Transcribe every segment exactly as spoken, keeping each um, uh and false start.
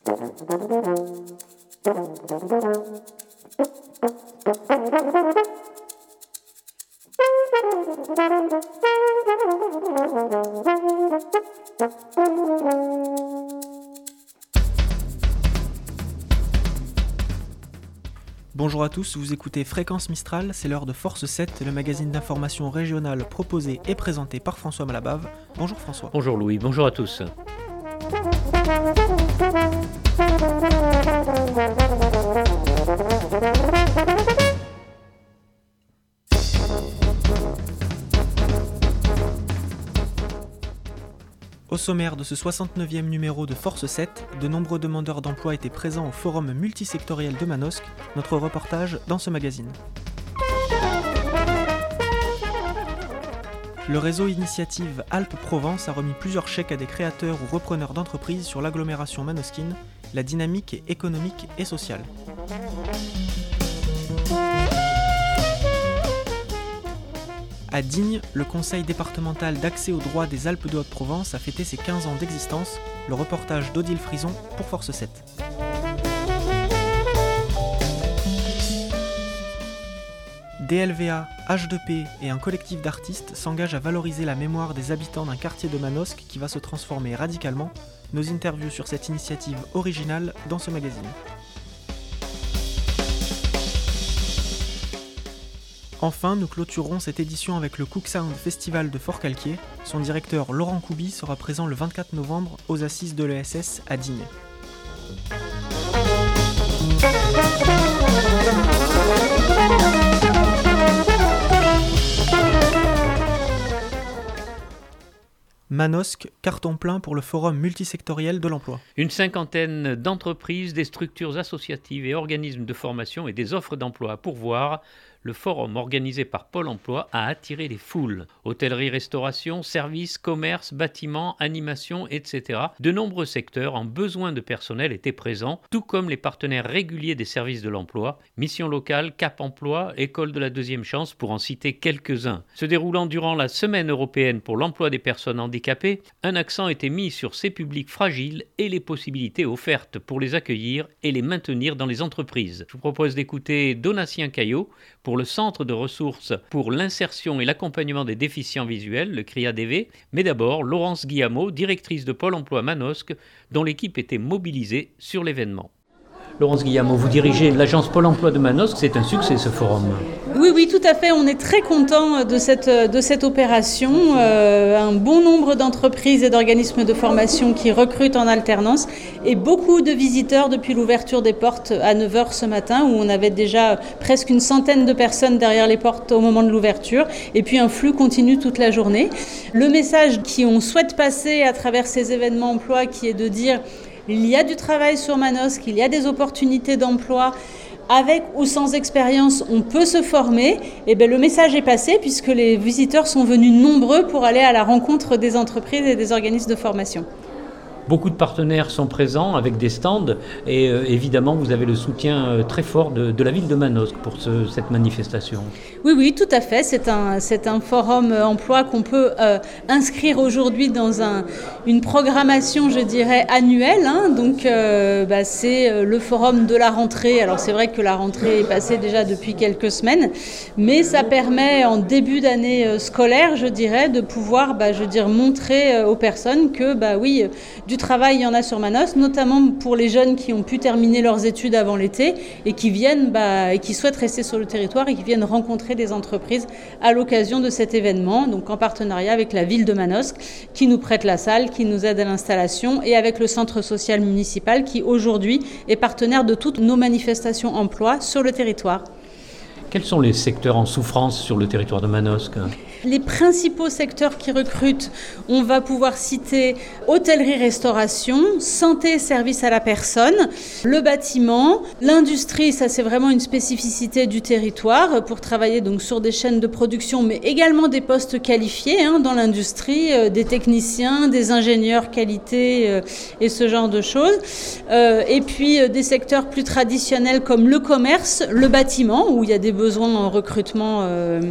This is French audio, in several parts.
Bonjour à tous, vous écoutez Fréquence Mistral, c'est l'heure de Force sept, le magazine d'information régionale proposé et présenté par François Malabave. Bonjour François. Bonjour Louis, bonjour à tous. Au sommaire de ce soixante-neuvième numéro de Force sept, de nombreux demandeurs d'emploi étaient présents au forum multisectoriel de Manosque, notre reportage dans ce magazine. Le réseau Initiative Alpes-Provence a remis plusieurs chèques à des créateurs ou repreneurs d'entreprises sur l'agglomération manosquine, la dynamique économique et sociale. À Digne, le conseil départemental d'accès aux droits des Alpes de Haute-Provence a fêté ses quinze ans d'existence, le reportage d'Odile Frison pour Force sept. D L V A, H deux P et un collectif d'artistes s'engagent à valoriser la mémoire des habitants d'un quartier de Manosque qui va se transformer radicalement. Nos interviews sur cette initiative originale dans ce magazine. Enfin, nous clôturerons cette édition avec le Cook Sound Festival de Forcalquier. Son directeur Laurent Couby sera présent le vingt-quatre novembre aux assises de l'E S S à Digne. Manosque, carton plein pour le forum multisectoriel de l'emploi. Une cinquantaine d'entreprises, des structures associatives et organismes de formation et des offres d'emploi à pourvoir. Le forum organisé par Pôle emploi a attiré les foules. Hôtellerie, restauration, services, commerce, bâtiments, animation, et cetera. De nombreux secteurs en besoin de personnel étaient présents, tout comme les partenaires réguliers des services de l'emploi, Mission locale, Cap emploi, École de la deuxième chance, pour en citer quelques-uns. Se déroulant durant la Semaine européenne pour l'emploi des personnes handicapées, un accent était mis sur ces publics fragiles et les possibilités offertes pour les accueillir et les maintenir dans les entreprises. Je vous propose d'écouter Donatien Caillot pour le Centre de ressources pour l'insertion et l'accompagnement des déficients visuels, le C R I A D V, mais d'abord Laurence Guillamot, directrice de Pôle emploi Manosque, dont l'équipe était mobilisée sur l'événement. Laurence Guillamot, vous dirigez l'agence Pôle emploi de Manosque, c'est un succès ce forum. Oui, oui, tout à fait, on est très contents de cette, de cette opération. Euh, un bon nombre d'entreprises et d'organismes de formation qui recrutent en alternance et beaucoup de visiteurs depuis l'ouverture des portes à neuf heures ce matin, où on avait déjà presque une centaine de personnes derrière les portes au moment de l'ouverture, et puis un flux continu toute la journée. Le message qu'on souhaite passer à travers ces événements emploi, qui est de dire il y a du travail sur Manosque, il y a des opportunités d'emploi. Avec ou sans expérience, on peut se former. Et bien, le message est passé puisque les visiteurs sont venus nombreux pour aller à la rencontre des entreprises et des organismes de formation. Beaucoup de partenaires sont présents avec des stands et euh, évidemment vous avez le soutien euh, très fort de, de la ville de Manosque pour ce, cette manifestation. Oui, oui, tout à fait. C'est un, c'est un forum emploi qu'on peut euh, inscrire aujourd'hui dans un, une programmation, je dirais, annuelle. Hein. Donc euh, bah, c'est le forum de la rentrée. Alors c'est vrai que la rentrée est passée déjà depuis quelques semaines, mais ça permet en début d'année scolaire, je dirais, de pouvoir bah, je veux dire, montrer aux personnes que bah, oui, du Du travail, il y en a sur Manosque, notamment pour les jeunes qui ont pu terminer leurs études avant l'été et qui viennent, bah, et qui souhaitent rester sur le territoire et qui viennent rencontrer des entreprises à l'occasion de cet événement, donc en partenariat avec la ville de Manosque, qui nous prête la salle, qui nous aide à l'installation, et avec le centre social municipal qui aujourd'hui est partenaire de toutes nos manifestations emploi sur le territoire. Quels sont les secteurs en souffrance sur le territoire de Manosque ? Les principaux secteurs qui recrutent, on va pouvoir citer hôtellerie-restauration, santé, service à la personne, le bâtiment, l'industrie, ça c'est vraiment une spécificité du territoire pour travailler donc sur des chaînes de production, mais également des postes qualifiés hein, dans l'industrie, euh, des techniciens, des ingénieurs qualité euh, et ce genre de choses. Euh, et puis euh, des secteurs plus traditionnels comme le commerce, le bâtiment, où il y a des besoins en recrutement euh,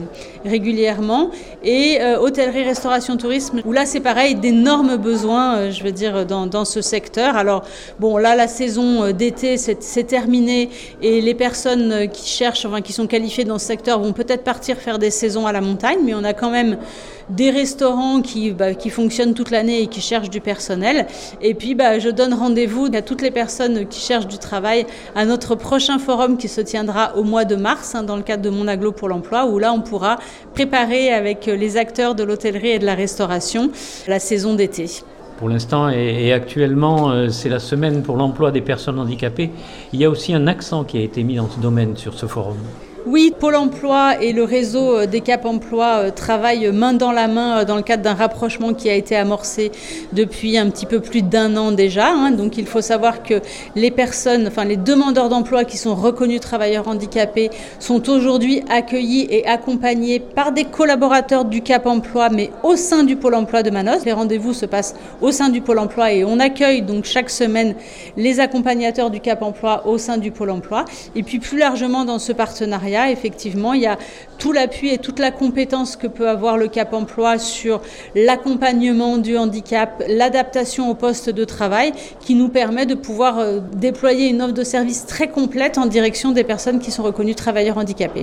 régulièrement. Et euh, hôtellerie, restauration, tourisme, où là c'est pareil, d'énormes besoins, euh, je veux dire, dans, dans ce secteur. Alors bon, là la saison d'été c'est, c'est terminé et les personnes qui cherchent, enfin qui sont qualifiées dans ce secteur vont peut-être partir faire des saisons à la montagne, mais on a quand même des restaurants qui, bah, qui fonctionnent toute l'année et qui cherchent du personnel. Et puis bah, je donne rendez-vous à toutes les personnes qui cherchent du travail à notre prochain forum qui se tiendra au mois de mars, hein, dans le cadre de Mon Agglo pour l'emploi, où là on pourra préparer avec les acteurs de l'hôtellerie et de la restauration la saison d'été. Pour l'instant et actuellement, c'est la semaine pour l'emploi des personnes handicapées. Il y a aussi un accent qui a été mis dans ce domaine sur ce forum. Oui, Pôle emploi et le réseau des Cap Emploi travaillent main dans la main dans le cadre d'un rapprochement qui a été amorcé depuis un petit peu plus d'un an déjà. Hein. Donc il faut savoir que les personnes, enfin les demandeurs d'emploi qui sont reconnus travailleurs handicapés sont aujourd'hui accueillis et accompagnés par des collaborateurs du Cap Emploi, mais au sein du Pôle emploi de Manosque. Les rendez-vous se passent au sein du Pôle emploi et on accueille donc chaque semaine les accompagnateurs du Cap Emploi au sein du Pôle emploi. Et puis plus largement dans ce partenariat, effectivement, il y a tout l'appui et toute la compétence que peut avoir le Cap Emploi sur l'accompagnement du handicap, l'adaptation au poste de travail, qui nous permet de pouvoir euh, déployer une offre de service très complète en direction des personnes qui sont reconnues travailleurs handicapés.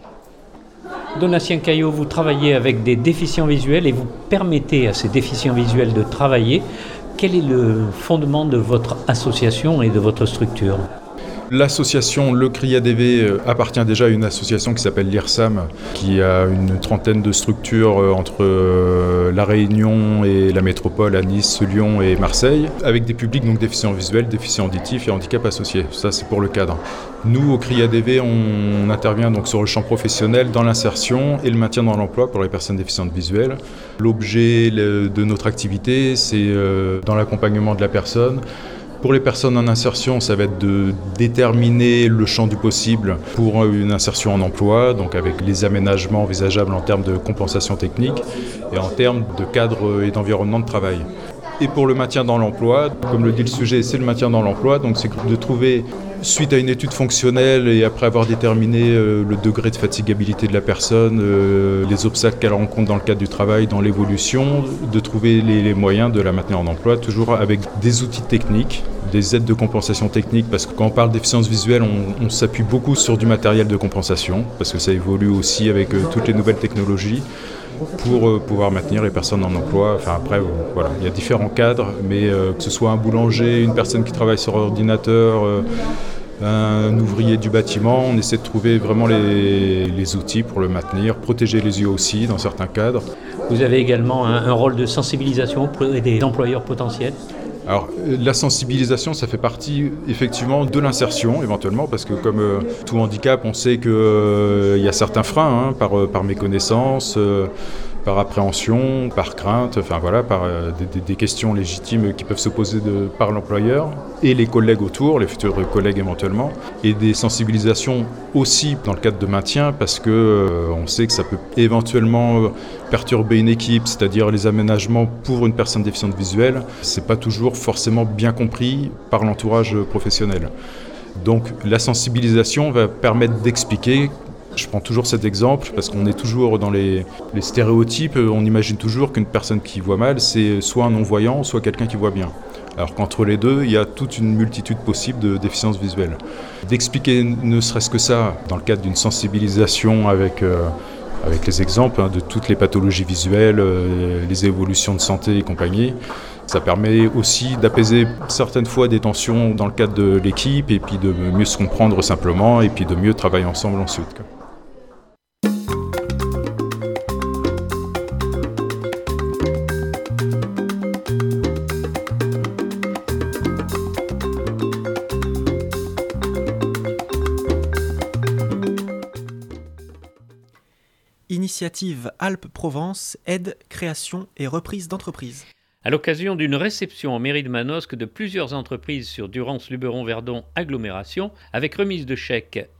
Donatien Caillot, vous travaillez avec des déficients visuels et vous permettez à ces déficients visuels de travailler. Quel est le fondement de votre association et de votre structure ? L'association Le C R I A D V appartient déjà à une association qui s'appelle l'I R S A M, qui a une trentaine de structures entre La Réunion et la métropole à Nice, Lyon et Marseille, avec des publics donc déficients visuels, déficients auditifs et handicap associés. Ça, c'est pour le cadre. Nous, au C R I A D V, on intervient donc sur le champ professionnel, dans l'insertion et le maintien dans l'emploi pour les personnes déficientes visuelles. L'objet de notre activité, c'est dans l'accompagnement de la personne. Pour les personnes en insertion, ça va être de déterminer le champ du possible pour une insertion en emploi, donc avec les aménagements envisageables en termes de compensation technique et en termes de cadre et d'environnement de travail. Et pour le maintien dans l'emploi, comme le dit le sujet, c'est le maintien dans l'emploi, donc c'est de trouver, suite à une étude fonctionnelle et après avoir déterminé euh, le degré de fatigabilité de la personne, euh, les obstacles qu'elle rencontre dans le cadre du travail, dans l'évolution, de trouver les, les moyens de la maintenir en emploi, toujours avec des outils techniques, des aides de compensation technique, parce que quand on parle de déficience visuelle, on, on s'appuie beaucoup sur du matériel de compensation, parce que ça évolue aussi avec euh, toutes les nouvelles technologies, pour euh, pouvoir maintenir les personnes en emploi. Enfin après, euh, voilà, il y a différents cadres, mais euh, que ce soit un boulanger, une personne qui travaille sur ordinateur, euh, un ouvrier du bâtiment, on essaie de trouver vraiment les, les outils pour le maintenir, protéger les yeux aussi dans certains cadres. Vous avez également un, un rôle de sensibilisation auprès des employeurs potentiels ? Alors la sensibilisation, ça fait partie effectivement de l'insertion éventuellement, parce que comme euh, tout handicap, on sait qu'il euh, y a certains freins hein, par, euh, par méconnaissance, euh, par appréhension, par crainte, enfin voilà, par euh, des, des questions légitimes qui peuvent se poser de, par l'employeur et les collègues autour, les futurs collègues éventuellement, et des sensibilisations aussi dans le cadre de maintien, parce que euh, on sait que ça peut éventuellement perturber une équipe, c'est-à-dire les aménagements pour une personne déficiente visuelle, c'est pas toujours forcément bien compris par l'entourage professionnel. Donc la sensibilisation va permettre d'expliquer. Je prends toujours cet exemple parce qu'on est toujours dans les, les stéréotypes, on imagine toujours qu'une personne qui voit mal, c'est soit un non-voyant, soit quelqu'un qui voit bien. Alors qu'entre les deux, il y a toute une multitude possible de déficiences visuelles. D'expliquer ne serait-ce que ça, dans le cadre d'une sensibilisation avec, euh, avec les exemples hein, de toutes les pathologies visuelles, euh, les évolutions de santé et compagnie, ça permet aussi d'apaiser certaines fois des tensions dans le cadre de l'équipe et puis de mieux se comprendre simplement et puis de mieux travailler ensemble ensuite. Initiative Alpes-Provence, aide, création et reprise d'entreprise. À l'occasion d'une réception en mairie de Manosque de plusieurs entreprises sur Durance-Luberon-Verdon Agglomération, avec remise de chèques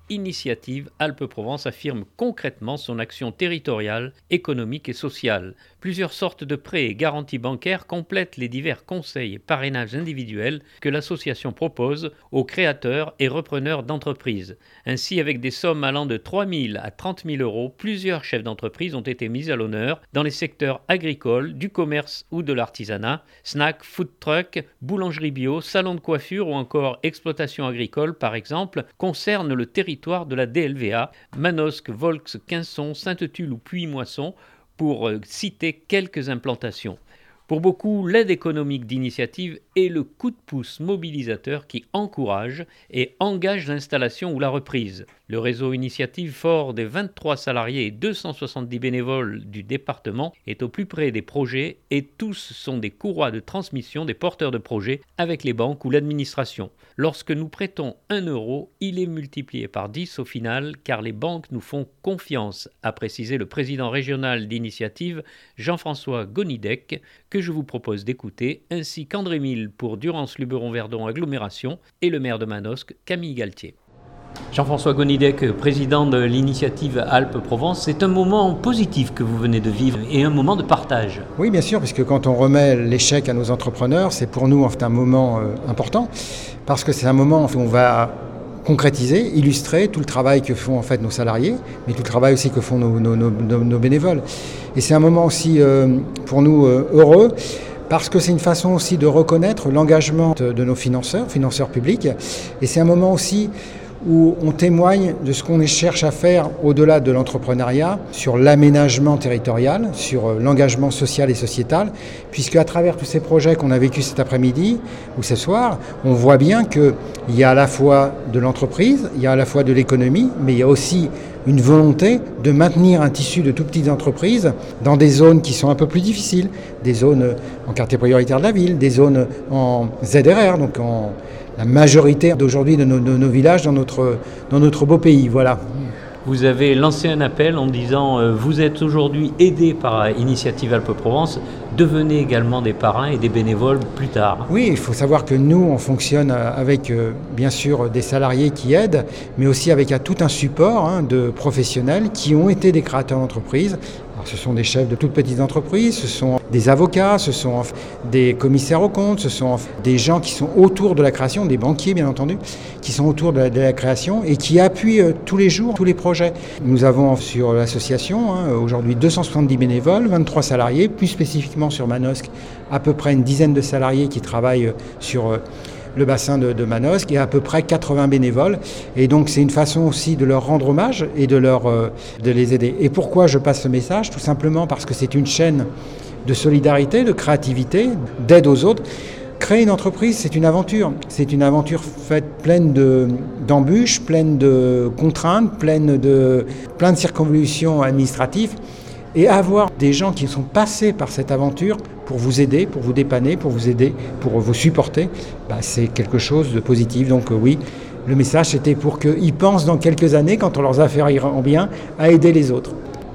Initiative Alpes-Provence affirme concrètement son action territoriale, économique et sociale. Plusieurs sortes de prêts et garanties bancaires complètent les divers conseils et parrainages individuels que l'association propose aux créateurs et repreneurs d'entreprises. Ainsi, avec des sommes allant de trois mille à trente mille euros, plusieurs chefs d'entreprise ont été mis à l'honneur dans les secteurs agricoles, du commerce ou de l'artisanat, snack, food truck, boulangerie bio, salon de coiffure ou encore exploitation agricole par exemple, concernent le territoire de la D L V A, Manosque, Volx, Quinçon, Sainte-Tulle ou Puy-Moisson, pour citer quelques implantations. Pour beaucoup, l'aide économique d'initiative est le coup de pouce mobilisateur qui encourage et engage l'installation ou la reprise. Le réseau Initiative, fort des vingt-trois salariés et deux cent soixante-dix bénévoles du département, est au plus près des projets et tous sont des courroies de transmission des porteurs de projets avec les banques ou l'administration. Lorsque nous prêtons un euro, il est multiplié par dix au final car les banques nous font confiance, a précisé le président régional d'Initiative, Jean-François Gonidec, que je vous propose d'écouter, ainsi qu'André Mille pour Durance-Luberon-Verdon Agglomération et le maire de Manosque, Camille Galtier. Jean-François Gonidec, président de l'initiative Alpes-Provence, c'est un moment positif que vous venez de vivre et un moment de partage. Oui, bien sûr, puisque quand on remet l'échec à nos entrepreneurs, c'est pour nous en fait, un moment euh, important, parce que c'est un moment où on va concrétiser, illustrer tout le travail que font en fait nos salariés, mais tout le travail aussi que font nos, nos, nos, nos bénévoles. Et c'est un moment aussi euh, pour nous euh, heureux, parce que c'est une façon aussi de reconnaître l'engagement de, de nos financeurs, financeurs publics, et c'est un moment aussi où on témoigne de ce qu'on cherche à faire au-delà de l'entrepreneuriat, sur l'aménagement territorial, sur l'engagement social et sociétal, puisque à travers tous ces projets qu'on a vécus cet après-midi ou ce soir, on voit bien qu'il y a à la fois de l'entreprise, il y a à la fois de l'économie, mais il y a aussi une volonté de maintenir un tissu de tout petites entreprises dans des zones qui sont un peu plus difficiles, des zones en quartier prioritaire de la ville, des zones en Z R R, donc en la majorité d'aujourd'hui de nos, de nos villages dans notre, dans notre beau pays. Voilà. Vous avez lancé un appel en disant euh, vous êtes aujourd'hui aidés par Initiative Alpes-Provence, devenez également des parrains et des bénévoles plus tard. Oui, il faut savoir que nous, on fonctionne avec euh, bien sûr des salariés qui aident, mais aussi avec à, tout un support hein, de professionnels qui ont été des créateurs d'entreprises. Alors, ce sont des chefs de toutes petites entreprises, ce sont des avocats, ce sont des commissaires aux comptes, ce sont des gens qui sont autour de la création, des banquiers bien entendu, qui sont autour de la, de la création et qui appuient euh, tous les jours tous les projets. Nous avons sur l'association hein, aujourd'hui deux cent soixante-dix bénévoles, vingt-trois salariés, plus spécifiquement sur Manosque, à peu près une dizaine de salariés qui travaillent sur euh, le bassin de, de Manosque et à peu près quatre-vingts bénévoles. Et donc c'est une façon aussi de leur rendre hommage et de, leur, euh, de les aider. Et pourquoi je passe ce message ? Tout simplement parce que c'est une chaîne de solidarité, de créativité, d'aide aux autres. Créer une entreprise, c'est une aventure. C'est une aventure faite pleine de, d'embûches, pleine de contraintes, pleine de, plein de circonvolutions administratives. Et avoir des gens qui sont passés par cette aventure pour vous aider, pour vous dépanner, pour vous aider, pour vous supporter, bah, c'est quelque chose de positif. Donc euh, oui, le message c'était pour qu'ils pensent dans quelques années, quand leurs affaires iront bien, à aider les autres.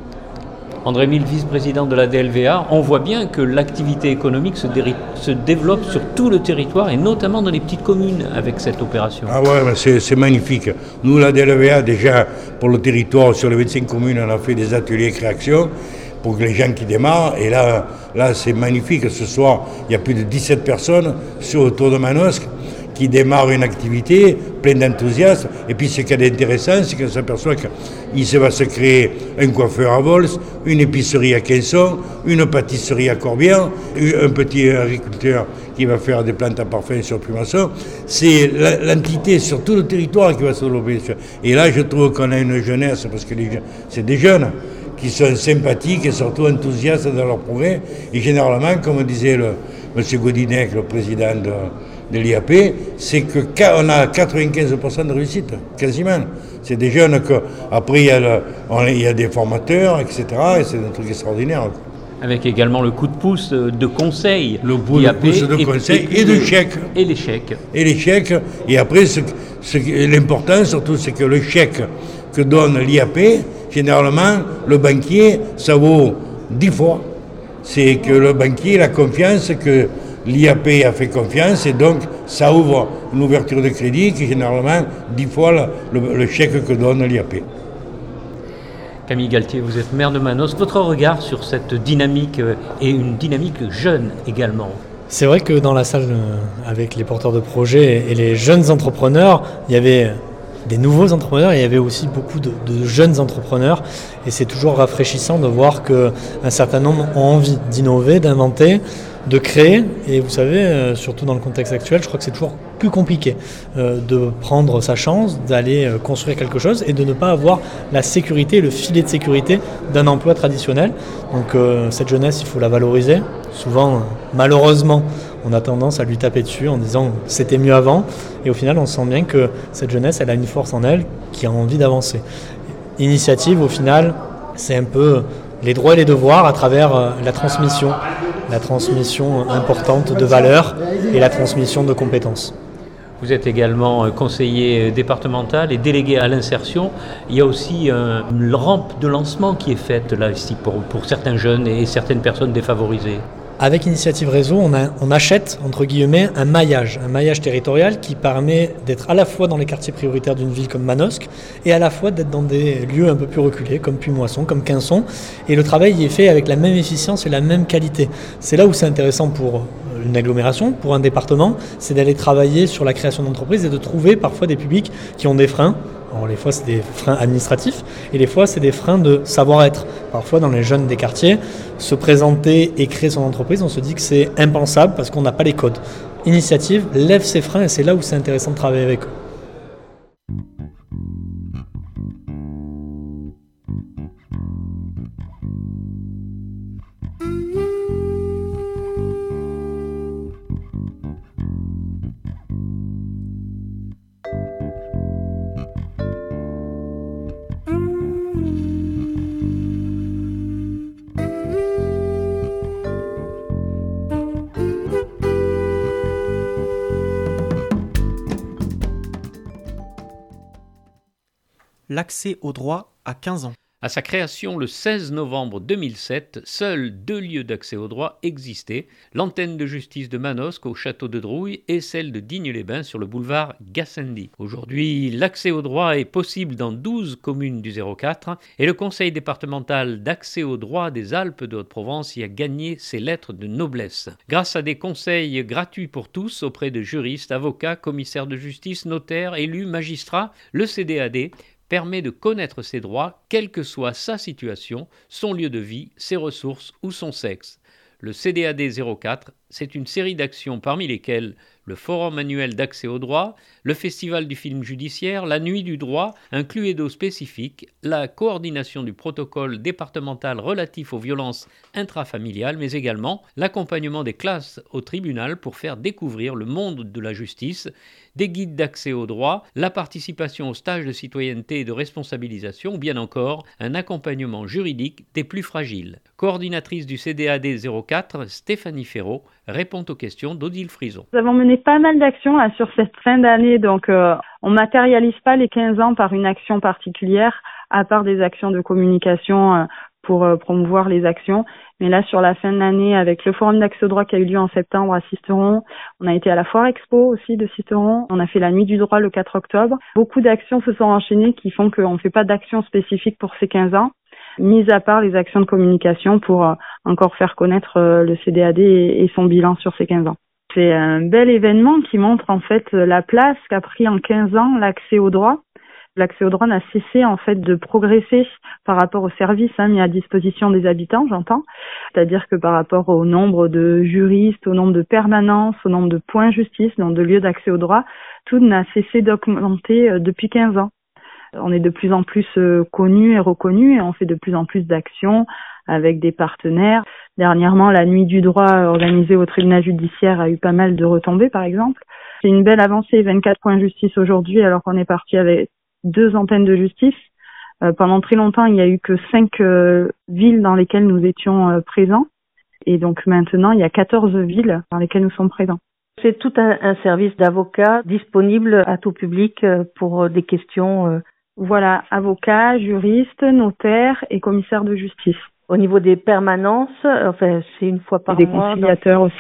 André Mille, vice-président de la D L V A, on voit bien que l'activité économique se, dé- se développe sur tout le territoire et notamment dans les petites communes avec cette opération. Ah ouais, c'est, c'est magnifique. Nous, la D L V A, déjà, pour le territoire, sur les vingt-cinq communes, on a fait des ateliers création pour que les gens qui démarrent. Et là, là c'est magnifique. Ce soir, il y a plus de dix-sept personnes sur le tour de Manosque qui démarrent une activité pleine d'enthousiasme. Et puis ce qui est intéressant, c'est qu'on s'aperçoit qu'il va se créer un coiffeur à Vols, une épicerie à Quinçon, une pâtisserie à Corbière, un petit agriculteur qui va faire des plantes à parfum sur Puy-Moisson. C'est l'entité sur tout le territoire qui va se développer. Et là, je trouve qu'on a une jeunesse, parce que les, c'est des jeunes qui sont sympathiques et surtout enthousiastes dans leur progrès. Et généralement, comme disait le, M. Godinec, le président de de l'I A P, c'est qu'on a quatre-vingt-quinze pour cent de réussite, quasiment. C'est des jeunes que, après il y a, le, on, il y a des formateurs, et cetera. Et c'est un truc extraordinaire. Avec également le coup de pouce de conseil. Le coup de pouce de conseil et, et de chèque. Et les chèques. Et les chèques. Et après, ce, ce, l'important surtout, c'est que le chèque que donne l'I A P, généralement, le banquier, ça vaut dix fois. C'est que le banquier a la confiance que l'I A P a fait confiance et donc ça ouvre une ouverture de crédit qui est généralement dix fois le, le, le chèque que donne l'I A P. Camille Galtier, vous êtes maire de Manosque. Votre regard sur cette dynamique et une dynamique jeune également? C'est vrai que dans la salle avec les porteurs de projets et les jeunes entrepreneurs, il y avait des nouveaux entrepreneurs et il y avait aussi beaucoup de, de jeunes entrepreneurs et c'est toujours rafraîchissant de voir qu'un certain nombre ont envie d'innover, d'inventer, de créer et vous savez, surtout dans le contexte actuel, je crois que c'est toujours plus compliqué euh, de prendre sa chance, d'aller euh, construire quelque chose et de ne pas avoir la sécurité, le filet de sécurité d'un emploi traditionnel. Donc euh, cette jeunesse, il faut la valoriser. Souvent, euh, malheureusement, on a tendance à lui taper dessus en disant « c'était mieux avant » et au final, on sent bien que cette jeunesse, elle a une force en elle qui a envie d'avancer. Initiative, au final, c'est un peu les droits et les devoirs à travers euh, la transmission, la transmission importante de valeurs et la transmission de compétences. Vous êtes également conseiller départemental et délégué à l'insertion. Il y a aussi une rampe de lancement qui est faite là ici pour, pour certains jeunes et certaines personnes défavorisées. Avec Initiative Réseau, on, a, on achète, entre guillemets, un maillage, un maillage territorial qui permet d'être à la fois dans les quartiers prioritaires d'une ville comme Manosque et à la fois d'être dans des lieux un peu plus reculés comme Puimoisson, comme Quinçon. Et le travail y est fait avec la même efficience et la même qualité. C'est là où c'est intéressant pour une agglomération, pour un département, c'est d'aller travailler sur la création d'entreprises et de trouver parfois des publics qui ont des freins. Alors, les fois, c'est des freins administratifs et les fois, c'est des freins de savoir-être. Parfois, dans les jeunes des quartiers, se présenter et créer son entreprise, on se dit que c'est impensable parce qu'on n'a pas les codes. Initiative lève ces freins et c'est là où c'est intéressant de travailler avec eux. L'accès au droit à quinze ans. À sa création le seize novembre deux mille sept, seuls deux lieux d'accès au droit existaient, l'antenne de justice de Manosque au château de Drouille et celle de Digne-les-Bains sur le boulevard Gassendi. Aujourd'hui, l'accès au droit est possible dans douze communes du zéro quatre et le conseil départemental d'accès au droit des Alpes de Haute-Provence y a gagné ses lettres de noblesse. Grâce à des conseils gratuits pour tous auprès de juristes, avocats, commissaires de justice, notaires, élus, magistrats, le C D A D permet de connaître ses droits, quelle que soit sa situation, son lieu de vie, ses ressources ou son sexe. Le C D A D zéro quatre, c'est une série d'actions parmi lesquelles le Forum annuel d'accès au droit, le Festival du film judiciaire, la Nuit du droit, un Cluedo spécifique, la coordination du protocole départemental relatif aux violences intrafamiliales, mais également l'accompagnement des classes au tribunal pour faire découvrir le monde de la justice, des guides d'accès au droit, la participation aux stages de citoyenneté et de responsabilisation, ou bien encore un accompagnement juridique des plus fragiles. Coordinatrice du C D A D zéro quatre, Stéphanie Ferraud répond aux questions d'Odile Frison. Nous avons mené pas mal d'actions là, sur cette fin d'année, donc euh, on ne matérialise pas les quinze ans par une action particulière, à part des actions de communication euh, pour euh, promouvoir les actions. Mais là, sur la fin de l'année, avec le forum d'accès au droit qui a eu lieu en septembre à Sisteron, on a été à la foire expo aussi de Sisteron, on a fait la nuit du droit le quatre octobre. Beaucoup d'actions se sont enchaînées qui font qu'on ne fait pas d'action spécifique pour ces quinze ans, mis à part les actions de communication pour euh, encore faire connaître euh, le C D A D et, et son bilan sur ces quinze ans. C'est un bel événement qui montre en fait la place qu'a pris en quinze ans l'accès au droit. L'accès au droit n'a cessé en fait de progresser par rapport aux services hein, mis à disposition des habitants, j'entends. C'est-à-dire que par rapport au nombre de juristes, au nombre de permanences, au nombre de points justice, donc de lieux d'accès au droit, tout n'a cessé d'augmenter euh, depuis quinze ans. On est de plus en plus euh, connus et reconnus et on fait de plus en plus d'actions avec des partenaires. Dernièrement, la nuit du droit organisée au tribunal judiciaire a eu pas mal de retombées, par exemple. C'est une belle avancée, vingt-quatre points justice aujourd'hui, alors qu'on est parti avec deux antennes de justice. Euh, pendant très longtemps, il n'y a eu que cinq euh, villes dans lesquelles nous étions euh, présents. Et donc maintenant, il y a quatorze villes dans lesquelles nous sommes présents. C'est tout un, un service d'avocat disponible à tout public euh, pour euh, des questions. Euh... Voilà, avocats, juristes, notaires et commissaires de justice. Au niveau des permanences, enfin, c'est une fois par et mois. Des conciliateurs dans... aussi.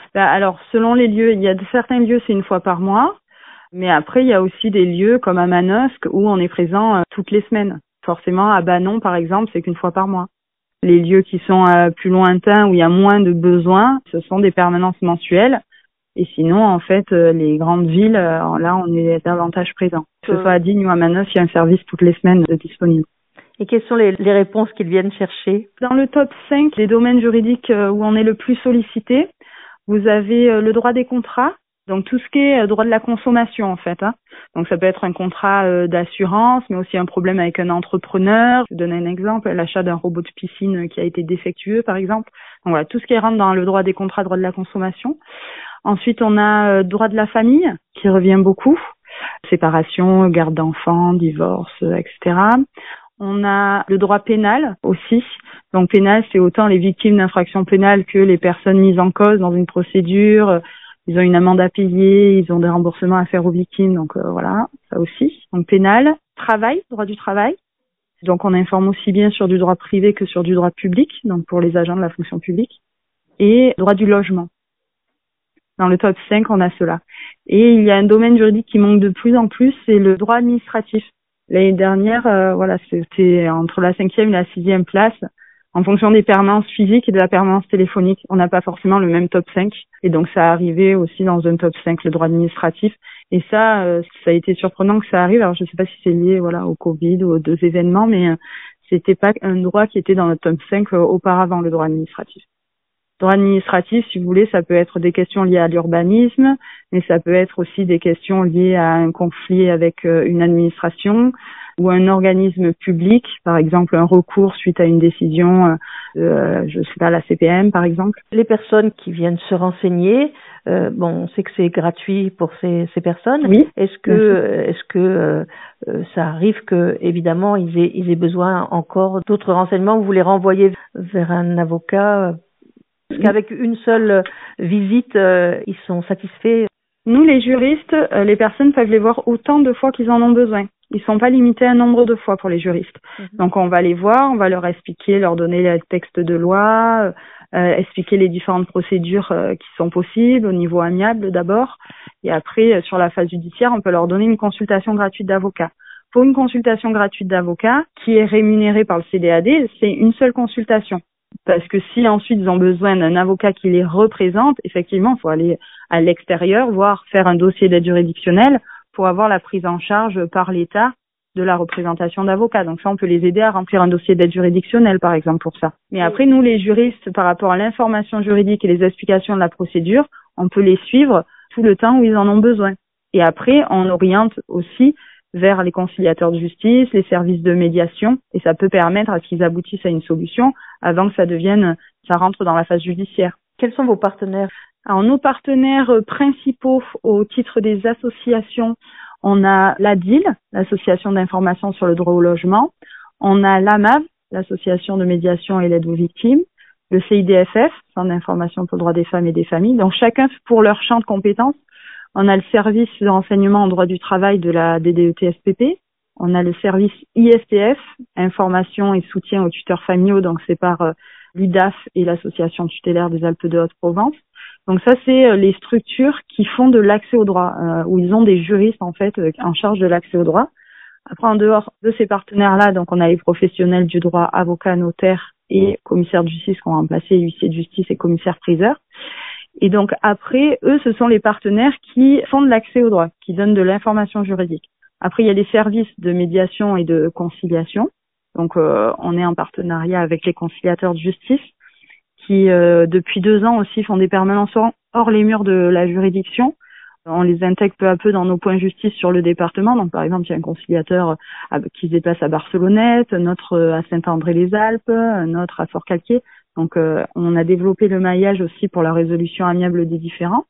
Bah, alors, selon les lieux, il y a de, certains lieux, c'est une fois par mois. Mais après, il y a aussi des lieux comme à Manosque où on est présent euh, toutes les semaines. Forcément, à Banon, par exemple, c'est qu'une fois par mois. Les lieux qui sont euh, plus lointains, où il y a moins de besoins, ce sont des permanences mensuelles. Et sinon, en fait, euh, les grandes villes, euh, là, on est davantage présent. Que ce soit à Digne ou à Manosque, il y a un service toutes les semaines de disponible. Et quelles sont les, les réponses qu'ils viennent chercher? Dans le top cinq des domaines juridiques euh, où on est le plus sollicité, vous avez euh, le droit des contrats. Donc tout ce qui est droit de la consommation en fait. Hein. Donc ça peut être un contrat euh, d'assurance, mais aussi un problème avec un entrepreneur. Je vous donne un exemple, l'achat d'un robot de piscine qui a été défectueux par exemple. Donc voilà, tout ce qui rentre dans le droit des contrats, droit de la consommation. Ensuite on a euh, droit de la famille qui revient beaucoup. Séparation, garde d'enfants, divorce, euh, et cetera. On a le droit pénal aussi. Donc pénal, c'est autant les victimes d'infractions pénales que les personnes mises en cause dans une procédure. Ils ont une amende à payer, ils ont des remboursements à faire aux victimes, donc euh, voilà, ça aussi. Donc pénal, travail, droit du travail. Donc on informe aussi bien sur du droit privé que sur du droit public, donc pour les agents de la fonction publique. Et droit du logement. Dans le top cinq, on a cela. Et il y a un domaine juridique qui manque de plus en plus, c'est le droit administratif. L'année dernière, euh, voilà, c'était entre la cinquième et la sixième place. En fonction des permanences physiques et de la permanence téléphonique, on n'a pas forcément le même top cinq. Et donc, ça arrivait aussi dans un top cinq, le droit administratif. Et ça, euh, ça a été surprenant que ça arrive. Alors, je ne sais pas si c'est lié, voilà, au Covid ou aux deux événements, mais euh, c'était pas un droit qui était dans le top cinq euh, auparavant, le droit administratif. Droit administratif, si vous voulez, ça peut être des questions liées à l'urbanisme, mais ça peut être aussi des questions liées à un conflit avec euh, une administration ou un organisme public, par exemple un recours suite à une décision, euh, euh, je sais pas, la C P M par exemple. Les personnes qui viennent se renseigner, euh, bon, on sait que c'est gratuit pour ces, ces personnes. Oui. Est-ce que, est-ce que euh, ça arrive que, évidemment, ils aient, ils aient besoin encore d'autres renseignements? Vous les renvoyez vers un avocat? Parce qu'avec une seule visite, euh, ils sont satisfaits. Nous, les juristes, euh, les personnes peuvent les voir autant de fois qu'ils en ont besoin. Ils sont pas limités à un nombre de fois pour les juristes. Mmh. Donc on va les voir, on va leur expliquer, leur donner les textes de loi, euh, expliquer les différentes procédures euh, qui sont possibles au niveau amiable d'abord. Et après, euh, sur la phase judiciaire, on peut leur donner une consultation gratuite d'avocat. Pour une consultation gratuite d'avocat, qui est rémunérée par le C D A D, c'est une seule consultation. Parce que si ensuite ils ont besoin d'un avocat qui les représente, effectivement, il faut aller à l'extérieur, voire faire un dossier d'aide juridictionnelle pour avoir la prise en charge par l'État de la représentation d'avocats. Donc ça, on peut les aider à remplir un dossier d'aide juridictionnelle, par exemple, pour ça. Mais après, nous, les juristes, par rapport à l'information juridique et les explications de la procédure, on peut les suivre tout le temps où ils en ont besoin. Et après, on oriente aussi vers les conciliateurs de justice, les services de médiation, et ça peut permettre à ce qu'ils aboutissent à une solution avant que ça devienne, ça rentre dans la phase judiciaire. Quels sont vos partenaires? Alors, nos partenaires principaux au titre des associations, on a l'A D I L, l'Association d'information sur le droit au logement, on a l'A M A V, l'Association de médiation et l'aide aux victimes, le C I D F F, Centre d'information pour le droit des femmes et des familles, donc chacun pour leur champ de compétences. On a le service de renseignement en droit du travail de la D D E T S P P. On a le service I S T F, information et soutien aux tuteurs familiaux, donc c'est par euh, l'U D A F et l'association tutélaire des Alpes de Haute-Provence. Donc ça, c'est euh, les structures qui font de l'accès au droit, euh, où ils ont des juristes en fait euh, en charge de l'accès au droit. Après, en dehors de ces partenaires-là, donc on a les professionnels du droit, avocats, notaires et commissaires de justice qui ont remplacé huissiers de justice et commissaires-priseurs. Et donc après, eux, ce sont les partenaires qui font de l'accès au droit, qui donnent de l'information juridique. Après, il y a les services de médiation et de conciliation. Donc, euh, on est en partenariat avec les conciliateurs de justice qui, euh, depuis deux ans aussi, font des permanences hors les murs de la juridiction. On les intègre peu à peu dans nos points de justice sur le département. Donc, par exemple, il y a un conciliateur qui se déplace à Barcelonnette, un autre à Saint-André-les-Alpes, un autre à Fort-Calquier. Donc, euh, on a développé le maillage aussi pour la résolution amiable des différends.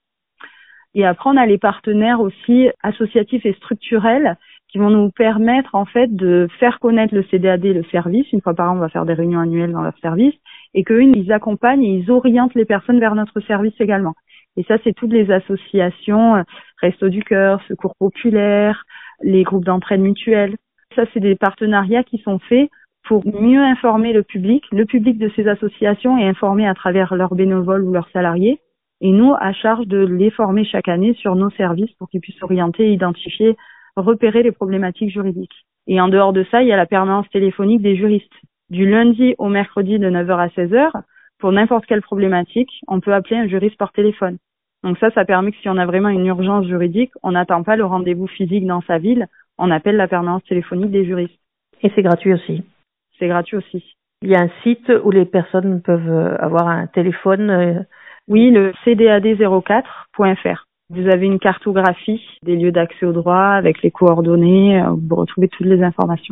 Et après, on a les partenaires aussi associatifs et structurels qui vont nous permettre, en fait, de faire connaître le C D A D, le service. Une fois par an, on va faire des réunions annuelles dans leur service. Et qu'eux, ils accompagnent et ils orientent les personnes vers notre service également. Et ça, c'est toutes les associations, Restos du Cœur, Secours Populaire, les groupes d'entraide mutuelle. Ça, c'est des partenariats qui sont faits pour mieux informer le public, le public de ces associations et informer à travers leurs bénévoles ou leurs salariés Et nous, à charge de les former chaque année sur nos services pour qu'ils puissent s'orienter, identifier, repérer les problématiques juridiques. Et en dehors de ça, il y a la permanence téléphonique des juristes. Du lundi au mercredi de neuf heures à seize heures, pour n'importe quelle problématique, on peut appeler un juriste par téléphone. Donc ça, ça permet que si on a vraiment une urgence juridique, on n'attend pas le rendez-vous physique dans sa ville, on appelle la permanence téléphonique des juristes. Et c'est gratuit aussi. C'est gratuit aussi. Il y a un site où les personnes peuvent avoir un téléphone. Oui, le c d a d zéro quatre point f r. Vous avez une cartographie des lieux d'accès au droit avec les coordonnées, vous retrouvez toutes les informations.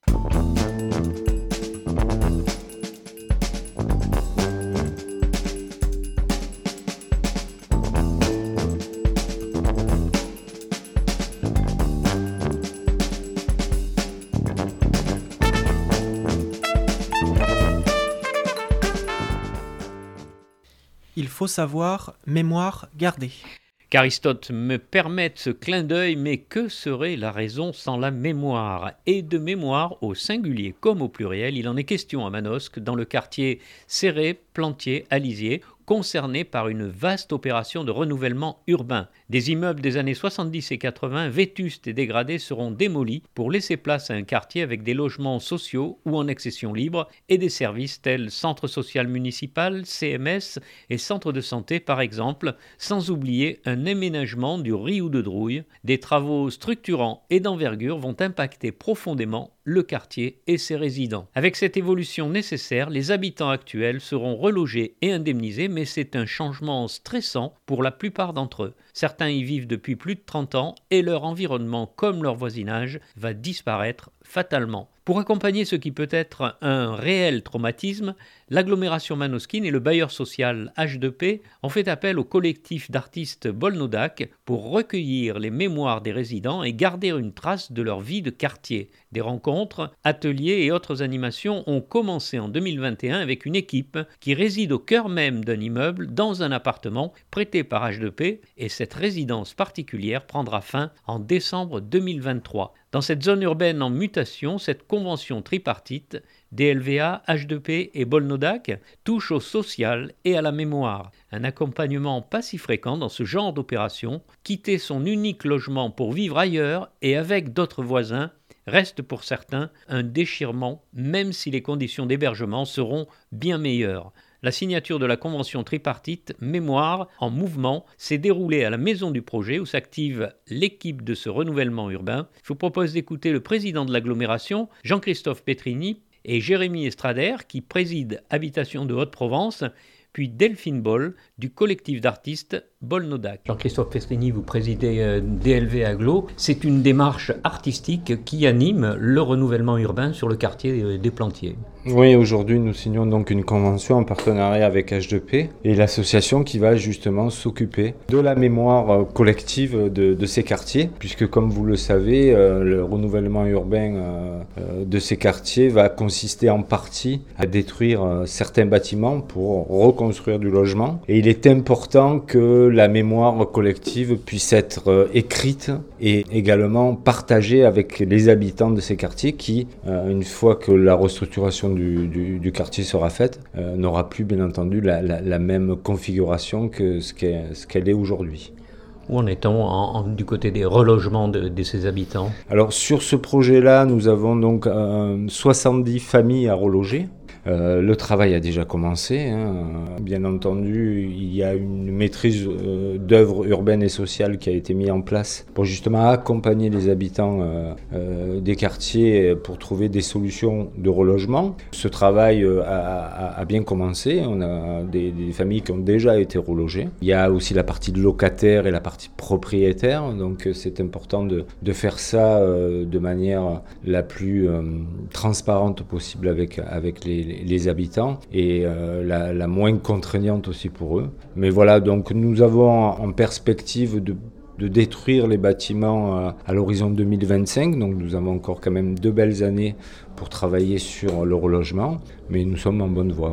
Il faut savoir mémoire garder. Qu'Aristote me permette ce clin d'œil, mais que serait la raison sans la mémoire? Et de mémoire au singulier comme au pluriel, il en est question à Manosque, dans le quartier Céré, Plantier, Alisier, concerné par une vaste opération de renouvellement urbain. Des immeubles des années soixante-dix et quatre-vingts, vétustes et dégradés, seront démolis pour laisser place à un quartier avec des logements sociaux ou en accession libre et des services tels centre social municipal, C M S et centre de santé par exemple, sans oublier un aménagement du Riou de Drouille. Des travaux structurants et d'envergure vont impacter profondément le quartier et ses résidents. Avec cette évolution nécessaire, les habitants actuels seront relogés et indemnisés, mais c'est un changement stressant pour la plupart d'entre eux. Certains y vivent depuis plus de trente ans et leur environnement, comme leur voisinage, va disparaître fatalement. Pour accompagner ce qui peut être un réel traumatisme, l'agglomération manosquine et le bailleur social H deux P ont fait appel au collectif d'artistes Bolnodac pour recueillir les mémoires des résidents et garder une trace de leur vie de quartier. Des rencontres, ateliers et autres animations ont commencé en deux mille vingt et un avec une équipe qui réside au cœur même d'un immeuble dans un appartement prêté par H deux P, et cette résidence particulière prendra fin en décembre deux mille vingt-trois. Dans cette zone urbaine en mutation, cette convention tripartite, D L V A, H deux P et Bolnodac, touche au social et à la mémoire. Un accompagnement pas si fréquent dans ce genre d'opération, quitter son unique logement pour vivre ailleurs et avec d'autres voisins, reste pour certains un déchirement, même si les conditions d'hébergement seront bien meilleures. La signature de la convention tripartite Mémoire en mouvement s'est déroulée à la maison du projet où s'active l'équipe de ce renouvellement urbain. Je vous propose d'écouter le président de l'agglomération, Jean-Christophe Petrini, et Jérémy Estrader, qui préside Habitation de Haute-Provence, puis Delphine Boll, du collectif d'artistes Bolnodac. Jean-Christophe Petrini, vous présidez euh, D L V Aglo. C'est une démarche artistique qui anime le renouvellement urbain sur le quartier euh, des Plantiers. Oui, aujourd'hui nous signons donc une convention en partenariat avec H deux P et l'association qui va justement s'occuper de la mémoire euh, collective de, de ces quartiers, puisque comme vous le savez, euh, le renouvellement urbain euh, euh, de ces quartiers va consister en partie à détruire euh, certains bâtiments pour reconstruire du logement. Et il est important que la mémoire collective puisse être euh, écrite et également partagée avec les habitants de ces quartiers qui, euh, une fois que la restructuration du, du, du quartier sera faite, euh, n'aura plus bien entendu la, la, la même configuration que ce qu'est, ce qu'elle est aujourd'hui. Où en est-on en, en, du côté des relogements de, de ces habitants? Alors sur ce projet-là, nous avons donc euh, soixante-dix familles à reloger. Euh, le travail a déjà commencé, hein. Bien entendu, il y a une maîtrise euh, d'œuvres urbaines et sociales qui a été mise en place pour justement accompagner les habitants euh, euh, des quartiers pour trouver des solutions de relogement. Ce travail euh, a, a, a bien commencé, on a des, des familles qui ont déjà été relogées. Il y a aussi la partie de locataire et la partie propriétaire, donc c'est important de, de faire ça euh, de manière la plus euh, transparente possible avec, avec les les habitants et euh, la, la moins contraignante aussi pour eux. Mais voilà, donc nous avons en perspective de, de détruire les bâtiments à, à l'horizon deux mille vingt-cinq, donc nous avons encore quand même deux belles années pour travailler sur le relogement, mais nous sommes en bonne voie. Oui.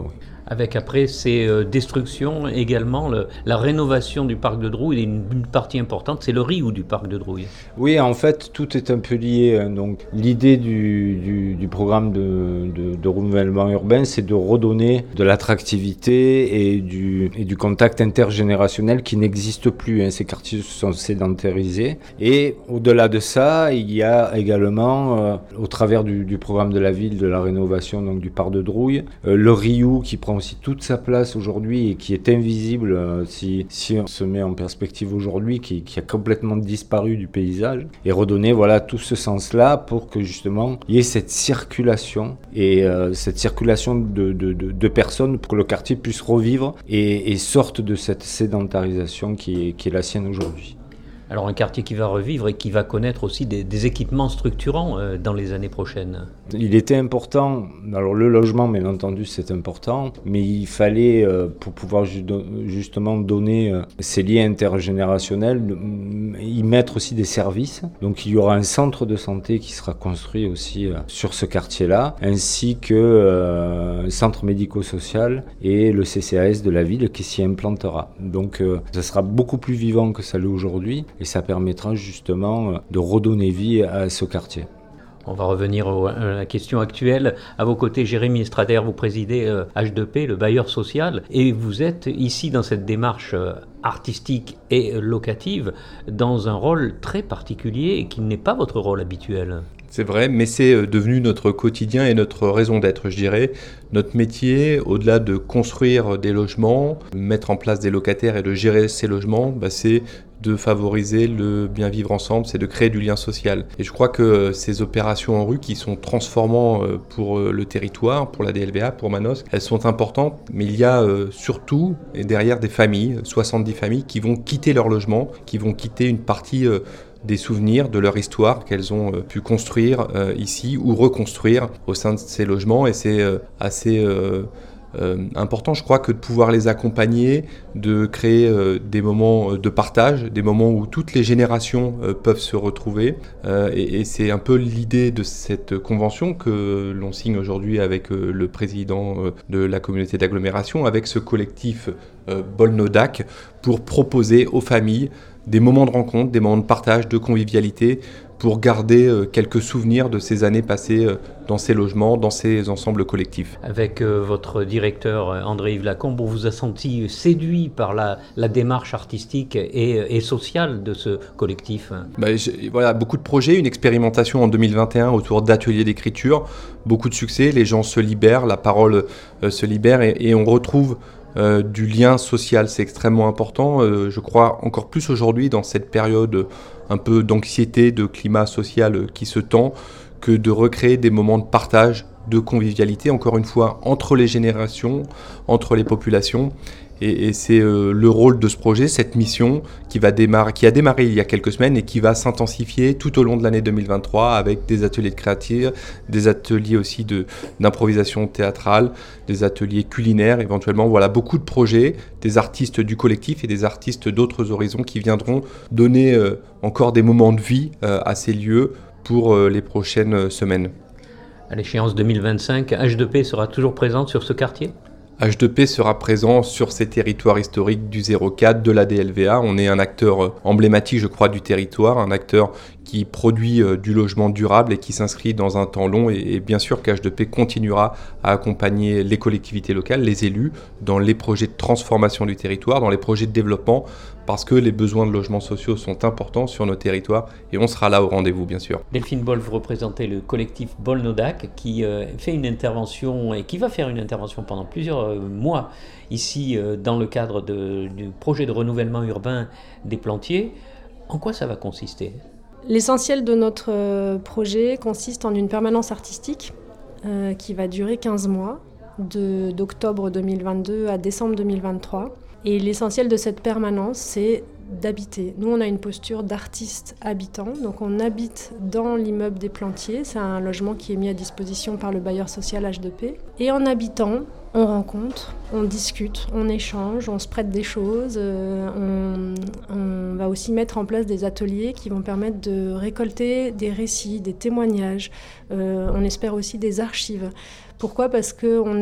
Avec après ces euh, destructions également, le, la rénovation du parc de Drouille, une, une partie importante, c'est le Rioux du parc de Drouille. Oui, en fait, tout est un peu lié. Hein. Donc, l'idée du, du, du programme de, de, de renouvellement urbain, c'est de redonner de l'attractivité et du, et du contact intergénérationnel qui n'existe plus. Hein. Ces quartiers sont sédentarisés. Et au-delà de ça, il y a également, euh, au travers du, du programme de la ville, de la rénovation donc, du parc de Drouille, euh, le Rioux qui prend aussi toute sa place aujourd'hui et qui est invisible euh, si, si on se met en perspective aujourd'hui, qui, qui a complètement disparu du paysage, et redonner voilà, tout ce sens-là pour que justement il y ait cette circulation et euh, cette circulation de, de, de, de personnes pour que le quartier puisse revivre et, et sorte de cette sédentarisation qui est, qui est la sienne aujourd'hui. Alors un quartier qui va revivre et qui va connaître aussi des, des équipements structurants euh, dans les années prochaines. Il était important, alors le logement bien entendu c'est important, mais il fallait euh, pour pouvoir ju- justement donner euh, ces liens intergénérationnels, euh, y mettre aussi des services. Donc il y aura un centre de santé qui sera construit aussi euh, sur ce quartier-là, ainsi que euh, un centre médico-social et le C C A S de la ville qui s'y implantera. Donc euh, ça sera beaucoup plus vivant que ça l'est aujourd'hui. Et ça permettra justement de redonner vie à ce quartier. On va revenir au, à la question actuelle. À vos côtés, Jérémy Estrader, vous présidez euh, H deux P, le bailleur social, et vous êtes ici dans cette démarche euh, artistique et locative dans un rôle très particulier et qui n'est pas votre rôle habituel. C'est vrai, mais c'est devenu notre quotidien et notre raison d'être, je dirais. Notre métier, au-delà de construire des logements, mettre en place des locataires et de gérer ces logements, bah, c'est de favoriser le bien vivre ensemble, c'est de créer du lien social. Et je crois que ces opérations en rue qui sont transformantes pour le territoire, pour la D L V A, pour Manosque, elles sont importantes, mais il y a surtout et derrière des familles, soixante-dix familles, qui vont quitter leur logement, qui vont quitter une partie des souvenirs de leur histoire qu'elles ont euh, pu construire euh, ici ou reconstruire au sein de ces logements, et c'est euh, assez euh, euh, important, je crois, que de pouvoir les accompagner, de créer euh, des moments de partage, des moments où toutes les générations euh, peuvent se retrouver, euh, et, et c'est un peu l'idée de cette convention que l'on signe aujourd'hui avec euh, le président euh, de la communauté d'agglomération, avec ce collectif euh, Bolnodac, pour proposer aux familles des moments de rencontre, des moments de partage, de convivialité, pour garder euh, quelques souvenirs de ces années passées euh, dans ces logements, dans ces ensembles collectifs. Avec euh, votre directeur André-Yves Lacombe, vous vous a senti séduit par la, la démarche artistique et, et sociale de ce collectif. Bah, voilà, beaucoup de projets, une expérimentation en deux mille vingt et un autour d'ateliers d'écriture, beaucoup de succès, les gens se libèrent, la parole euh, se libère et, et on retrouve Euh, du lien social, c'est extrêmement important. Euh, je crois encore plus aujourd'hui dans cette période euh, un peu d'anxiété, de climat social euh, qui se tend, que de recréer des moments de partage, de convivialité, encore une fois, entre les générations, entre les populations. Et, et c'est euh, le rôle de ce projet, cette mission qui, va démarrer, qui a démarré il y a quelques semaines et qui va s'intensifier tout au long de l'année deux mille vingt-trois avec des ateliers de créativité, des ateliers aussi de, d'improvisation théâtrale, des ateliers culinaires éventuellement. Voilà, beaucoup de projets, des artistes du collectif et des artistes d'autres horizons qui viendront donner euh, encore des moments de vie euh, à ces lieux pour euh, les prochaines semaines. À l'échéance deux mille vingt-cinq, H deux P sera toujours présente sur ce quartier ? H deux P sera présent sur ces territoires historiques du zéro quatre, de la D L V A. On est un acteur emblématique, je crois, du territoire, un acteur qui produit euh, du logement durable et qui s'inscrit dans un temps long. Et, et bien sûr qu'H deux P continuera à accompagner les collectivités locales, les élus, dans les projets de transformation du territoire, dans les projets de développement, parce que les besoins de logements sociaux sont importants sur nos territoires et on sera là au rendez-vous, bien sûr. Delphine Boll, vous représentez le collectif Bolnodac qui euh, fait une intervention et qui va faire une intervention pendant plusieurs euh, mois ici euh, dans le cadre de, du projet de renouvellement urbain des Plantiers. En quoi ça va consister ? L'essentiel de notre euh, projet consiste en une permanence artistique euh, qui va durer quinze mois, de, d'octobre deux mille vingt-deux à décembre deux mille vingt-trois. Et l'essentiel de cette permanence, c'est d'habiter. Nous, on a une posture d'artiste habitant, donc on habite dans l'immeuble des Plantiers. C'est un logement qui est mis à disposition par le bailleur social H deux P. Et en habitant, on rencontre, on discute, on échange, on se prête des choses. Euh, on, on va aussi mettre en place des ateliers qui vont permettre de récolter des récits, des témoignages. Euh, on espère aussi des archives. Pourquoi ? Parce qu'on a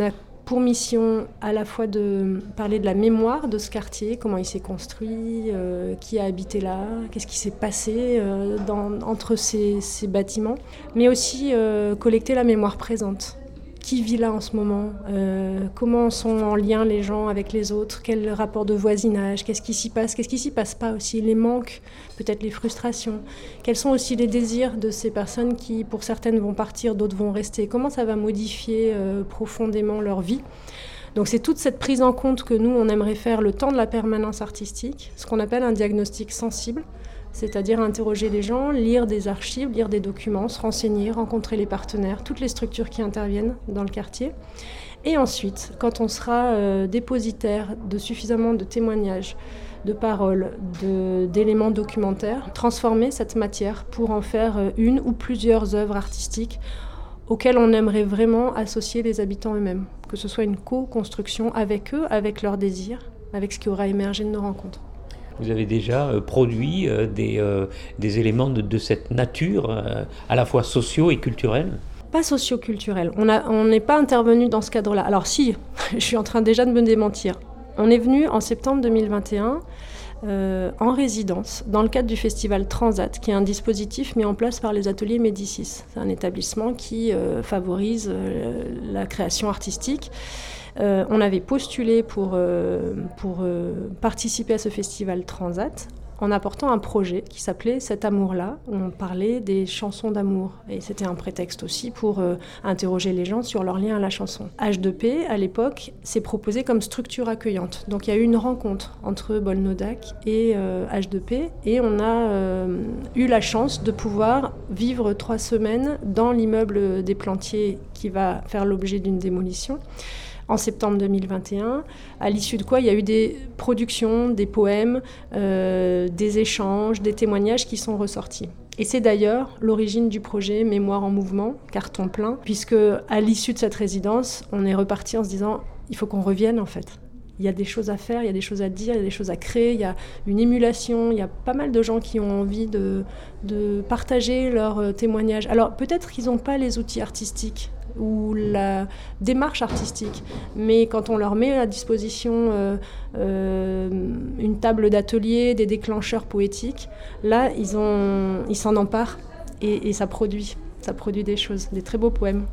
pour mission à la fois de parler de la mémoire de ce quartier, comment il s'est construit, euh, qui a habité là, qu'est-ce qui s'est passé euh, dans, entre ces, ces bâtiments, mais aussi euh, collecter la mémoire présente. Qui vit là en ce moment, euh, comment sont en lien les gens avec les autres, quel rapport de voisinage, qu'est-ce qui s'y passe, qu'est-ce qui s'y passe pas aussi, les manques, peut-être les frustrations, quels sont aussi les désirs de ces personnes qui, pour certaines, vont partir, d'autres vont rester, comment ça va modifier euh, profondément leur vie. Donc c'est toute cette prise en compte que nous, on aimerait faire le temps de la permanence artistique, ce qu'on appelle un diagnostic sensible, c'est-à-dire interroger les gens, lire des archives, lire des documents, se renseigner, rencontrer les partenaires, toutes les structures qui interviennent dans le quartier. Et ensuite, quand on sera euh, dépositaire de suffisamment de témoignages, de paroles, de, d'éléments documentaires, transformer cette matière pour en faire une ou plusieurs œuvres artistiques auxquelles on aimerait vraiment associer les habitants eux-mêmes, que ce soit une co-construction avec eux, avec leurs désirs, avec ce qui aura émergé de nos rencontres. Vous avez déjà euh, produit euh, des, euh, des éléments de, de cette nature, euh, à la fois sociaux et culturels ? Pas socio-culturels. On a, on n'est pas intervenu dans ce cadre-là. Alors si, je suis en train déjà de me démentir. On est venu en septembre deux mille vingt et un euh, en résidence dans le cadre du festival Transat, qui est un dispositif mis en place par les ateliers Médicis. C'est un établissement qui euh, favorise euh, la création artistique. Euh, on avait postulé pour, euh, pour euh, participer à ce festival Transat en apportant un projet qui s'appelait Cet amour-là, où on parlait des chansons d'amour. Et c'était un prétexte aussi pour euh, interroger les gens sur leur lien à la chanson. H deux P, à l'époque, s'est proposé comme structure accueillante. Donc il y a eu une rencontre entre Bolnodac et euh, H deux P, et on a euh, eu la chance de pouvoir vivre trois semaines dans l'immeuble des Plantiers qui va faire l'objet d'une démolition. En septembre deux mille vingt et un, à l'issue de quoi il y a eu des productions, des poèmes, euh, des échanges, des témoignages qui sont ressortis. Et c'est d'ailleurs l'origine du projet Mémoire en mouvement, carton plein, puisque à l'issue de cette résidence, on est reparti en se disant il faut qu'on revienne en fait. Il y a des choses à faire, il y a des choses à dire, il y a des choses à créer, il y a une émulation, il y a pas mal de gens qui ont envie de, de partager leurs témoignages. Alors peut-être qu'ils n'ont pas les outils artistiques ou la démarche artistique, mais quand on leur met à disposition euh, euh, une table d'atelier, des déclencheurs poétiques, là ils, ont, ils s'en emparent et, et ça produit, ça produit des choses, des très beaux poèmes.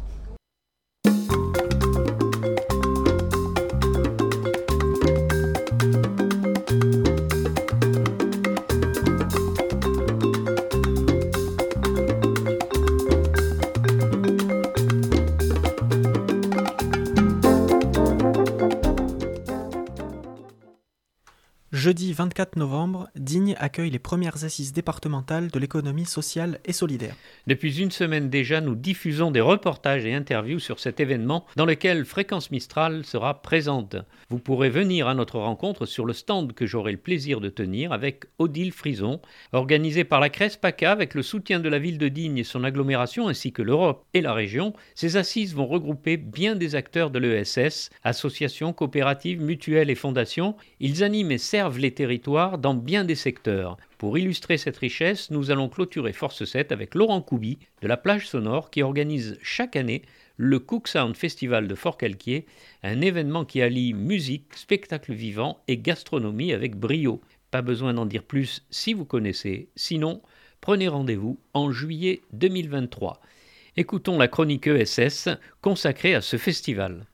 Jeudi vingt-quatre novembre, Digne accueille les premières assises départementales de l'économie sociale et solidaire. Depuis une semaine déjà, nous diffusons des reportages et interviews sur cet événement dans lequel Fréquence Mistral sera présente. Vous pourrez venir à notre rencontre sur le stand que j'aurai le plaisir de tenir avec Odile Frison, organisé par la Crespaca avec le soutien de la ville de Digne et son agglomération ainsi que l'Europe et la région. Ces assises vont regrouper bien des acteurs de l'E S S, associations, coopératives, mutuelles et fondations. Ils animent et servent les territoires dans bien des secteurs. Pour illustrer cette richesse, nous allons clôturer Force sept avec Laurent Couby de la Plage Sonore qui organise chaque année le Cook Sound Festival de Forcalquier, un événement qui allie musique, spectacle vivant et gastronomie avec brio. Pas besoin d'en dire plus si vous connaissez, sinon prenez rendez-vous en juillet deux mille vingt-trois. Écoutons la chronique E S S consacrée à ce festival.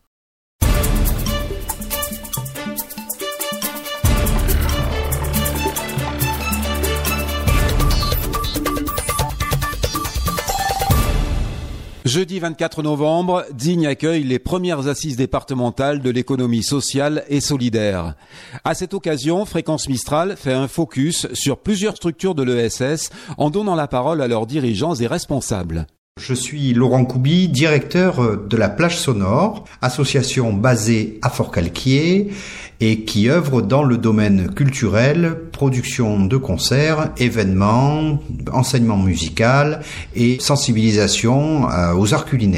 Jeudi vingt-quatre novembre, Digne accueille les premières assises départementales de l'économie sociale et solidaire. À cette occasion, Fréquence Mistral fait un focus sur plusieurs structures de l'E S S en donnant la parole à leurs dirigeants et responsables. Je suis Laurent Couby, directeur de la Plage Sonore, association basée à Forcalquier et qui œuvre dans le domaine culturel, production de concerts, événements, enseignement musical et sensibilisation aux arts culinaires.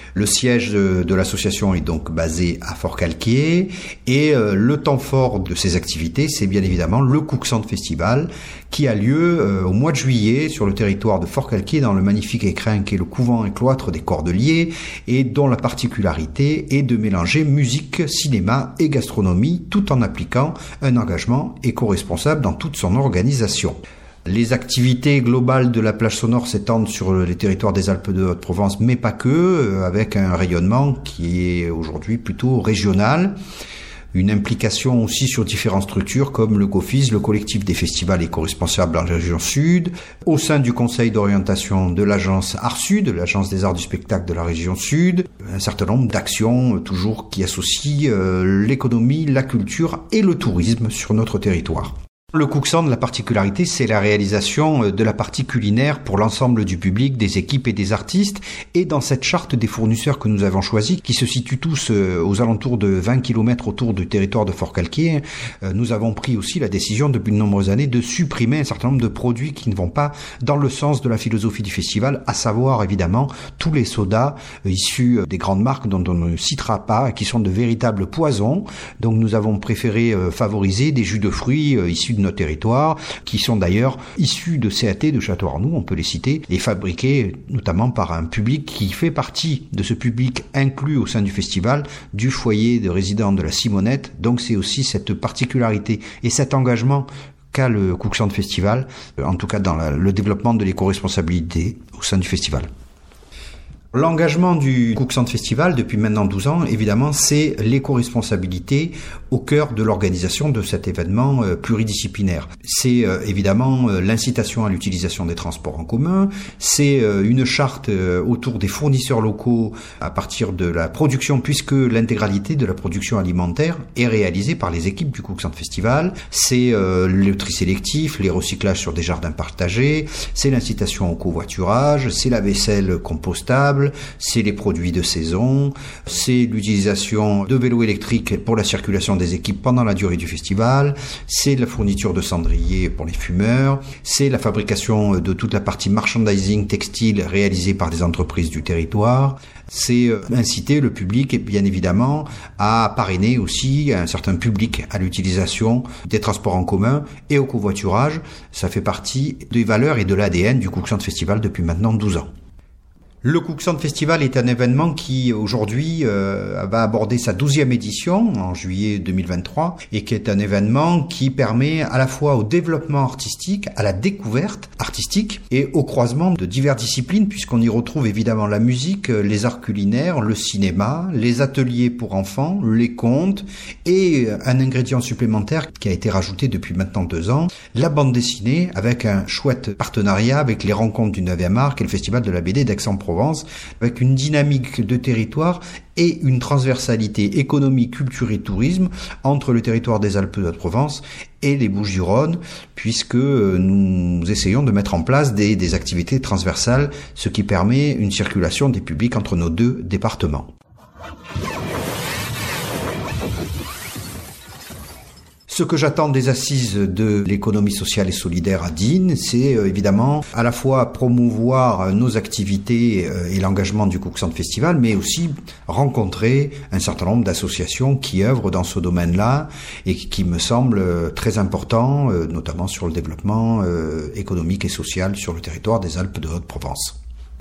Le siège de, de l'association est donc basé à Forcalquier et euh, le temps fort de ces activités, c'est bien évidemment le Cook Sound Festival qui a lieu euh, au mois de juillet sur le territoire de Forcalquier dans le magnifique écrin qui est le couvent et cloître des Cordeliers et dont la particularité est de mélanger musique, cinéma et gastronomie tout en appliquant un engagement éco-responsable dans toute son organisation. Les activités globales de la plage sonore s'étendent sur les territoires des Alpes de Haute-Provence, mais pas que, avec un rayonnement qui est aujourd'hui plutôt régional. Une implication aussi sur différentes structures comme le COFIS, le collectif des festivals éco-responsables en région sud, au sein du conseil d'orientation de l'agence Art Sud, l'agence des arts du spectacle de la région sud, un certain nombre d'actions toujours qui associent euh, l'économie, la culture et le tourisme sur notre territoire. Le Cook Sound, la particularité, c'est la réalisation de la partie culinaire pour l'ensemble du public, des équipes et des artistes. Et dans cette charte des fournisseurs que nous avons choisis, qui se situent tous aux alentours de vingt kilomètres autour du territoire de Forcalquier, nous avons pris aussi la décision depuis de nombreuses années de supprimer un certain nombre de produits qui ne vont pas dans le sens de la philosophie du festival, à savoir évidemment tous les sodas issus des grandes marques dont on ne citera pas, qui sont de véritables poisons. Donc nous avons préféré favoriser des jus de fruits issus de nos territoires, qui sont d'ailleurs issus de C A T de Château-Arnoux, on peut les citer, et fabriqués notamment par un public qui fait partie de ce public inclus au sein du festival, du foyer de résidents de la Simonette. Donc c'est aussi cette particularité et cet engagement qu'a le Cook Sound Festival, en tout cas dans la, le développement de l'éco-responsabilité au sein du festival. L'engagement du Cook Sound Festival depuis maintenant douze ans, évidemment, c'est l'éco-responsabilité au cœur de l'organisation de cet événement euh, pluridisciplinaire. C'est euh, évidemment euh, l'incitation à l'utilisation des transports en commun, c'est euh, une charte euh, autour des fournisseurs locaux à partir de la production, puisque l'intégralité de la production alimentaire est réalisée par les équipes du Cook Sound Festival, c'est euh, le tri sélectif, les recyclages sur des jardins partagés, c'est l'incitation au covoiturage, c'est la vaisselle compostable, c'est les produits de saison, c'est l'utilisation de vélos électriques pour la circulation des équipes pendant la durée du festival, c'est la fourniture de cendriers pour les fumeurs, c'est la fabrication de toute la partie merchandising textile réalisée par des entreprises du territoire, c'est inciter le public, et bien évidemment, à parrainer aussi un certain public à l'utilisation des transports en commun et au covoiturage. Ça fait partie des valeurs et de l'A D N du Cook Sound Festival depuis maintenant douze ans. Le Cook Sound Festival est un événement qui aujourd'hui euh, va aborder sa douzième édition en juillet deux mille vingt-trois et qui est un événement qui permet à la fois au développement artistique, à la découverte artistique et au croisement de diverses disciplines puisqu'on y retrouve évidemment la musique, les arts culinaires, le cinéma, les ateliers pour enfants, les contes et un ingrédient supplémentaire qui a été rajouté depuis maintenant deux ans, la bande dessinée avec un chouette partenariat avec les rencontres du neuvième art et le Festival de la B D d'Aix-en-Provence. Avec une dynamique de territoire et une transversalité économie, culture et tourisme entre le territoire des Alpes de Haute-Provence et les Bouches-du-Rhône, puisque nous essayons de mettre en place des, des activités transversales, ce qui permet une circulation des publics entre nos deux départements. Ce que j'attends des assises de l'économie sociale et solidaire à Digne, c'est euh, évidemment à la fois promouvoir euh, nos activités euh, et l'engagement du Cook Sound Festival, mais aussi rencontrer un certain nombre d'associations qui œuvrent dans ce domaine-là et qui, qui me semblent euh, très importants, euh, notamment sur le développement euh, économique et social sur le territoire des Alpes de Haute-Provence.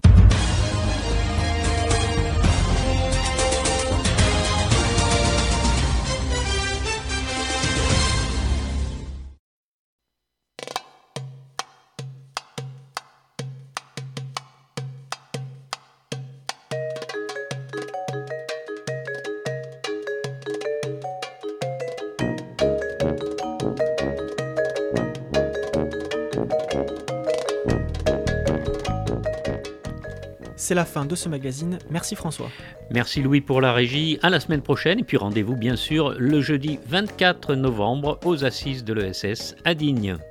C'est la fin de ce magazine. Merci François. Merci Louis pour la régie. À la semaine prochaine. Et puis rendez-vous bien sûr le jeudi vingt-quatre novembre aux Assises de l'E S S à Digne.